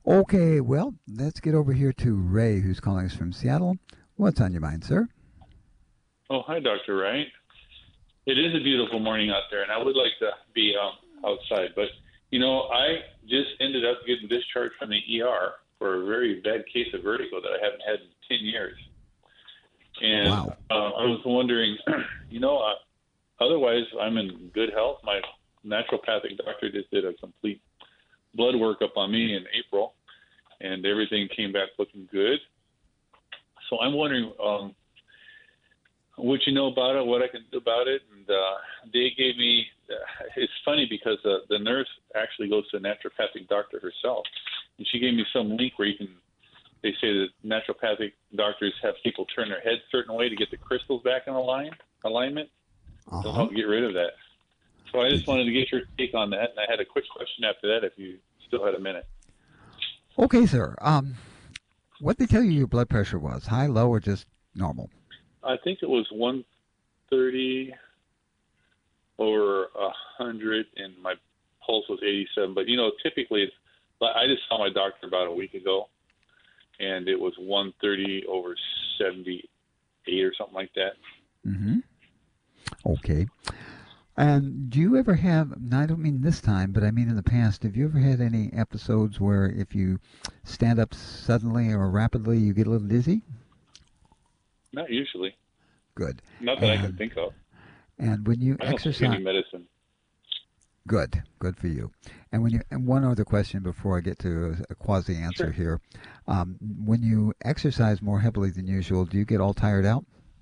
Okay, well, let's get over here to Ray, who's calling us from Seattle. What's on your mind, sir? Oh, hi, Dr. Wright. It is a beautiful morning out there, and I would like to be outside. But, I just ended up getting discharged from the ER for a very bad case of vertigo that I haven't had in 10 years. And Wow. I was wondering, otherwise, I'm in good health. My naturopathic doctor just did a complete blood workup on me in April, and everything came back looking good. So I'm wondering what you know about it, what I can do about it. And they gave me, it's funny because the nurse actually goes to a naturopathic doctor herself. And she gave me some link where they say that naturopathic doctors have people turn their heads a certain way to get the crystals back in alignment to Uh-huh. help get rid of that. So I just Did you? wanted to get your take on that. And I had a quick question after that if you still had a minute. Okay, sir. What they tell you your blood pressure was? High, low, or just normal? I think it was 130 over 100, and my pulse was 87. But typically, I just saw my doctor about a week ago, and it was 130 over 78 or something like that. Mm-hmm. Okay. And do you ever have, and I don't mean this time, but I mean in the past, have you ever had any episodes where if you stand up suddenly or rapidly, you get a little dizzy? Not usually, Good. not that I can And think of. and when you I don't take any exercise, medicine. good, good for you. And when you, and one other question before I get to a quasi answer Sure. here, when you exercise more heavily than usual, do you get all tired out?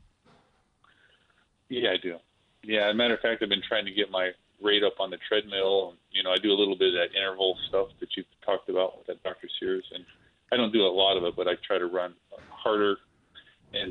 Yeah, I do. Yeah, as a matter of fact, I've been trying to get my rate up on the treadmill. I do a little bit of that interval stuff that you've talked about with that Dr. Sears, and I don't do a lot of it, but I try to run harder. And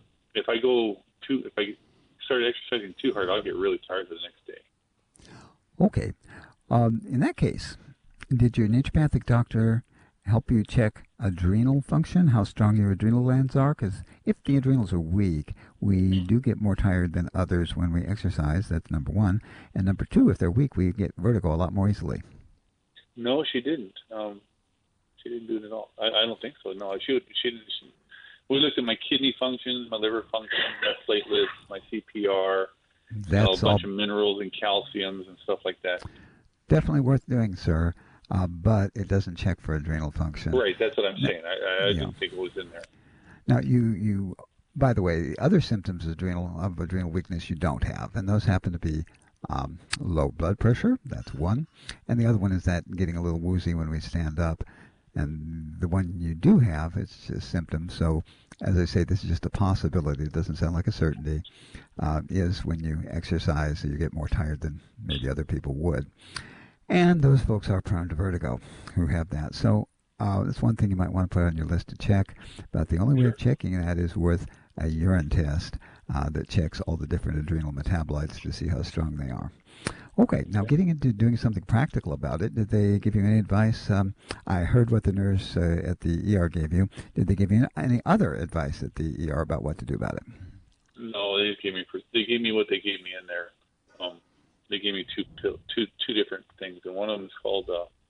if I start exercising too hard, I'll get really tired the next day. Okay. In that case, did your naturopathic doctor help you check adrenal function, how strong your adrenal glands are? Because if the adrenals are weak, we do get more tired than others when we exercise. That's number one. And number two, if they're weak, we get vertigo a lot more easily. No, she didn't. She didn't do it at all. I don't think so. No, she didn't. We looked at my kidney function, my liver function, my platelets, my CPR, a That's all bunch of minerals and calciums and stuff like that. definitely worth doing, sir. But it doesn't check for adrenal function. Right, that's what I'm N- saying. I Yeah. didn't think it was in there. Now, by the way, the other symptoms of adrenal weakness you don't have, and those happen to be low blood pressure. That's one, and the other one is that getting a little woozy when we stand up. And the one you do have, it's just symptoms. So, as I say, this is just a possibility. It doesn't sound like a certainty. Is when you exercise, you get more tired than maybe other people would. And those folks are prone to vertigo who have that. So that's one thing you might want to put on your list to check. But the only way of Sure. checking that is with a urine test that checks all the different adrenal metabolites to see how strong they are. Okay, now Okay. getting into doing something practical about it, did they give you any advice? I heard what the nurse at the ER gave you. Did they give you any other advice at the ER about what to do about it? No, they gave me what they gave me in there. They gave me two different things, and one of them is called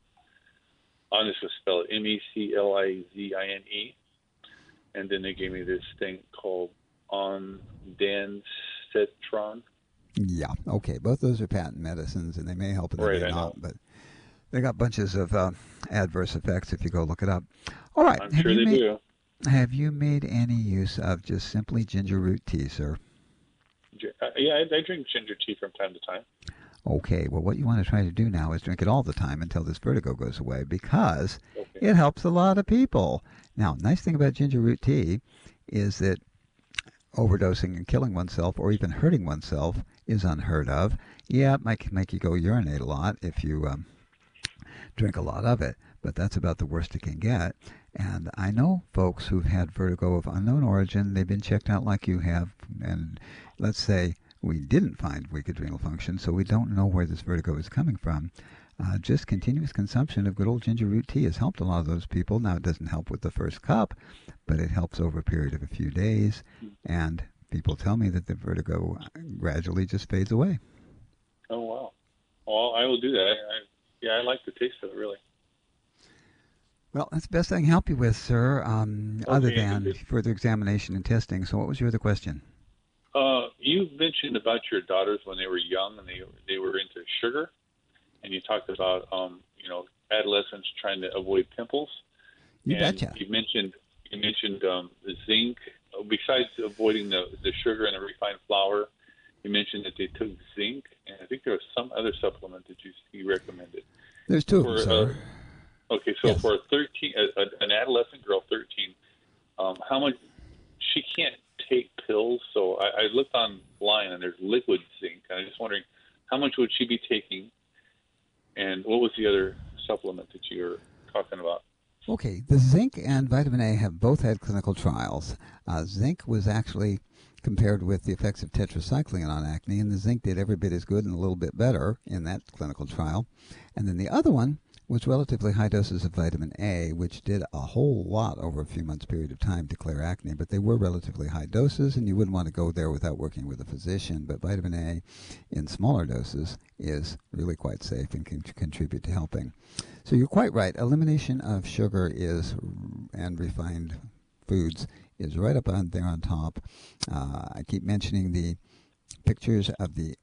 I'll just spell it MECLIZINE, and then they gave me this thing called ondansetron. Yeah, okay. Both those are patent medicines, and they may help and they Right, may I not, know. but they got bunches of adverse effects if you go look it up. All right. I'm sure they do. Have you made any use of just simply ginger root tea, sir? Yeah, I drink ginger tea from time to time. Okay. Well, what you want to try to do now is drink it all the time until this vertigo goes away because Okay. it helps a lot of people. Now, nice thing about ginger root tea is that overdosing and killing oneself or even hurting oneself is unheard of. Yeah, it might make you go urinate a lot if you drink a lot of it, but that's about the worst it can get. And I know folks who've had vertigo of unknown origin. They've been checked out like you have, and let's say we didn't find weak adrenal function, so we don't know where this vertigo is coming from. Just continuous consumption of good old ginger root tea has helped a lot of those people. Now, it doesn't help with the first cup, but it helps over a period of a few days, and people tell me that the vertigo gradually just fades away. Oh wow. Well, I will do that. Yeah, I like the taste of it really. Well, that's the best I can help you with, sir, other Okay. than further examination and testing. So what was your other question? You mentioned about your daughters when they were young and they were into sugar, and you talked about adolescents trying to avoid pimples, You and betcha. you mentioned the zinc. Besides avoiding the sugar and the refined flour, you mentioned that they took zinc, and I think there was some other supplement that you recommended. There's two of them, For sir. okay, so Yes. for an adolescent girl, 13, how much she can't take pills? So I looked online and there's liquid zinc, and I'm just wondering how much would she be taking, and what was the other supplement that you were talking about? Okay, the zinc and vitamin A have both had clinical trials. Zinc was actually compared with the effects of tetracycline on acne, and the zinc did every bit as good and a little bit better in that clinical trial. And then the other one was relatively high doses of vitamin A, which did a whole lot over a few months period of time to clear acne, but they were relatively high doses, and you wouldn't want to go there without working with a physician. But vitamin A in smaller doses is really quite safe and can contribute to helping. So you're quite right. Elimination of sugar and refined foods is right up on there on top. I keep mentioning the pictures of the,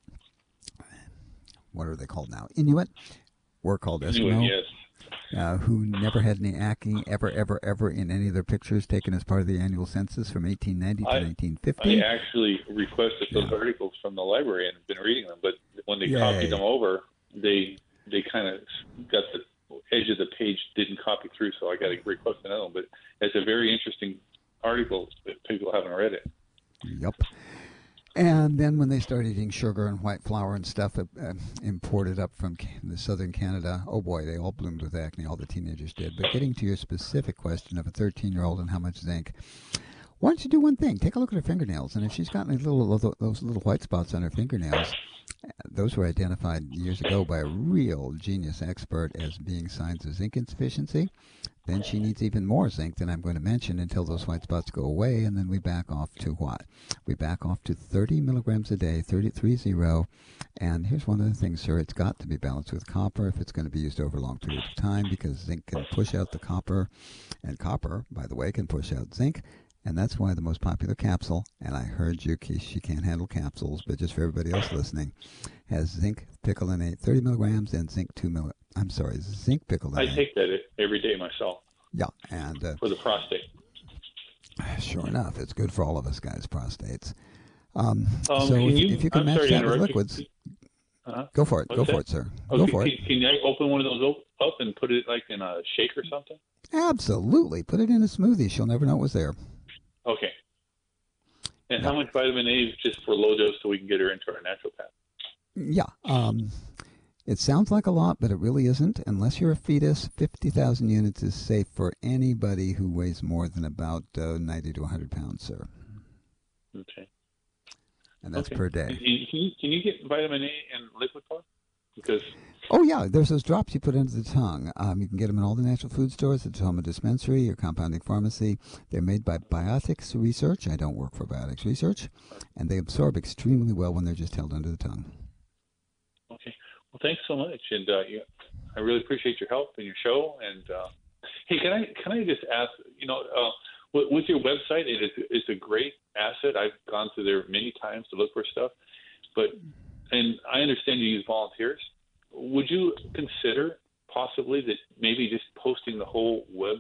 what are they called now? Inuit. We're called Anyway, Eskimo, yes, who never had any acne ever, ever, ever in any of their pictures taken as part of the annual census from 1890 to I 1950. actually requested those Yeah. articles from the library and have been reading them, but when they copied them Yay. over, they kind of got the edge of the page didn't copy through, so I got to request another one. But it's a very interesting article if people haven't read it. Yep. And then when they started eating sugar and white flour and stuff imported up from the southern Canada, oh boy, they all bloomed with acne. All the teenagers did. But getting to your specific question of a 13-year-old and how much zinc, why don't you do one thing? Take a look at her fingernails, and if she's got any those little white spots on her fingernails, those were identified years ago by a real genius expert as being signs of zinc insufficiency. Then she needs even more zinc than I'm going to mention until those white spots go away, and then we back off to what? We back off to 30 milligrams a day, 30. And here's one of the things, sir. It's got to be balanced with copper if it's going to be used over a long period of time, because zinc can push out the copper, and copper, by the way, can push out zinc. And that's why the most popular capsule, and I heard you, she can't handle capsules, but just for everybody else listening, has zinc picolinate 30 milligrams and zinc zinc I picolinate. take that every day myself Yeah, and for the prostate. sure enough, it's good for all of us guys, prostates. So Can you? if you can I'm match sorry to that with interrupt liquids, you. Uh-huh. go for it. What's Go that? for it, sir. Oh, Go for it. can I open one of those up and put it like in a shake or something? Absolutely. Put it in a smoothie. She'll never know it was there. Okay. And Yeah. how much vitamin A is just for low dose so we can get her into our naturopath? Yeah. It sounds like a lot, but it really isn't. Unless you're a fetus, 50,000 units is safe for anybody who weighs more than about 90 to 100 pounds, sir. Okay. And that's Okay. per day. Can you get vitamin A in liquid form? Because Oh, yeah, there's those drops you put under the tongue. You can get them in all the natural food stores, at the Toma Dispensary or Compounding Pharmacy. They're made by Biotics Research. I don't work for Biotics Research. And they absorb extremely well when they're just held under the tongue. okay. Well, thanks so much, and I really appreciate your help and your show. And hey, can I just ask? With your website, it's a great asset. I've gone through there many times to look for stuff, and I understand you use volunteers. Would you consider possibly that maybe just posting the whole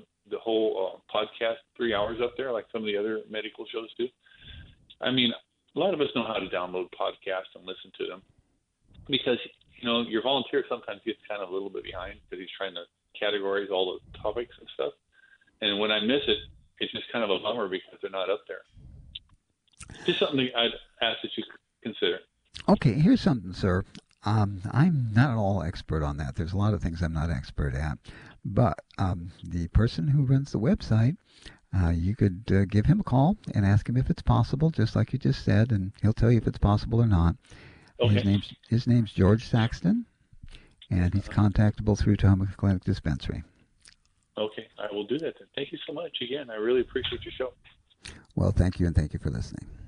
podcast 3 hours up there like some of the other medical shows do? I mean, a lot of us know how to download podcasts and listen to them because, your volunteer sometimes gets kind of a little bit behind because he's trying to categorize all the topics and stuff. And when I miss it, it's just kind of a bummer because they're not up there. Just something I'd ask that you consider. Okay, here's something, sir. I'm not at all expert on that. There's a lot of things I'm not expert at. But the person who runs the website, you could give him a call and ask him if it's possible, just like you just said, and he'll tell you if it's possible or not. Okay. His name's George Saxton, and he's contactable through Toma Clinic Dispensary. Okay, I will do that then. Thank you so much again. I really appreciate your show. Well, thank you, and thank you for listening.